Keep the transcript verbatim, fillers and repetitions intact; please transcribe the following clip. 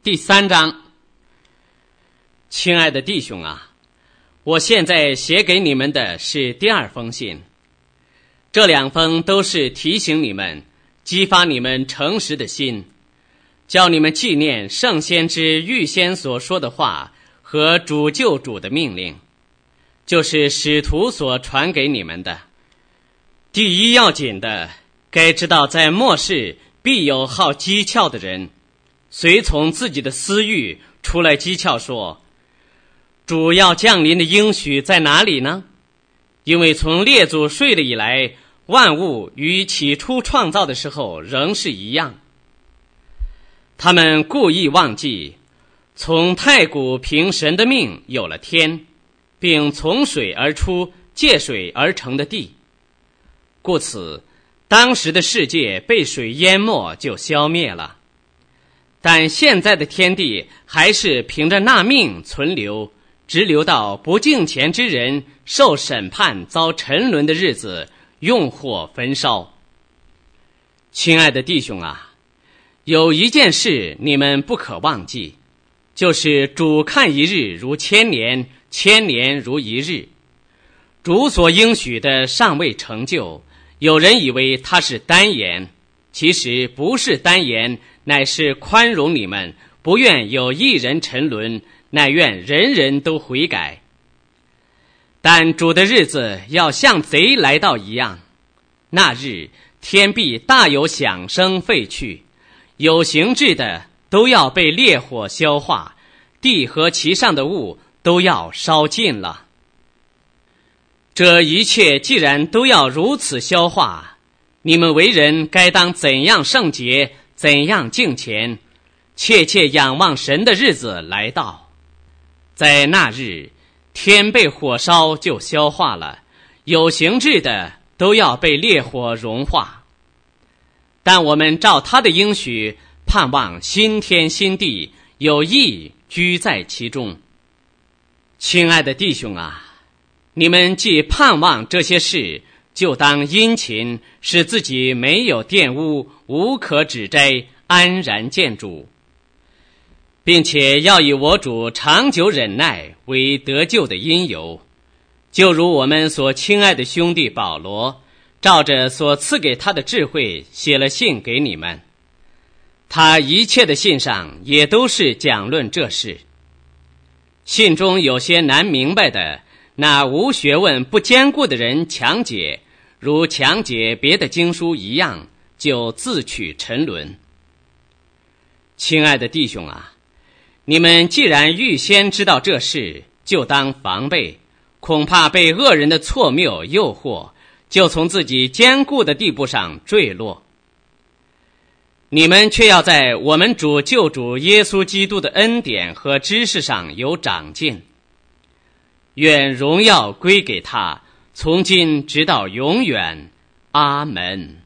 第三章。亲爱的弟兄啊，我现在写给你们的是第二封信，这两封都是提醒你们，激发你们诚实的心，叫你们纪念圣先知预先所说的话和主救主的命令，就是使徒所传给你们的。第一要紧的，该知道在末世必有好讥诮的人，随从自己的私欲出来讥诮说，主要降临的应许在哪里呢？因为从列祖睡了以来，万物与起初创造的时候仍是一样。他们故意忘记，从太古凭神的命有了天，并从水而出，借水而成的地。故此，当时的世界被水淹没，就消灭了。但现在的天地还是凭着那命存留，直留到不敬虔之人受审判遭沉沦的日子，用火焚烧。亲爱的弟兄啊，有一件事你们不可忘记，就是主看一日如千年，千年如一日。主所应许的尚未成就，有人以为他是单言，其实不是单言，乃是宽容你们，不愿有一人沉沦，乃愿人人都悔改。但主的日子要像贼来到一样，那日天必大有响声废去，有形质的都要被烈火消化，地和其上的物都要烧尽了。这一切既然都要如此消化，你们为人该当怎样圣洁，怎样敬虔，切切仰望神的日子来到。在那日，天被火烧就消化了，有形质的都要被烈火融化。但我们照他的应许，盼望新天新地，有义居在其中。亲爱的弟兄啊，你们既盼望这些事，就当殷勤，使自己没有玷污，无可指摘，安然见主，并且要以我主长久忍耐为得救的因由，就如我们所亲爱的兄弟保罗，照着所赐给他的智慧写了信给你们。他一切的信上也都是讲论这事。信中有些难明白的，那无学问不坚固的人强解，如强解别的经书一样，就自取沉沦。亲爱的弟兄啊，你们既然预先知道这事，就当防备，恐怕被恶人的错谬诱惑，就从自己坚固的地步上坠落。你们却要在我们主救主耶稣基督的恩典和知识上有长进。愿荣耀归给他，从今直到永远。阿门。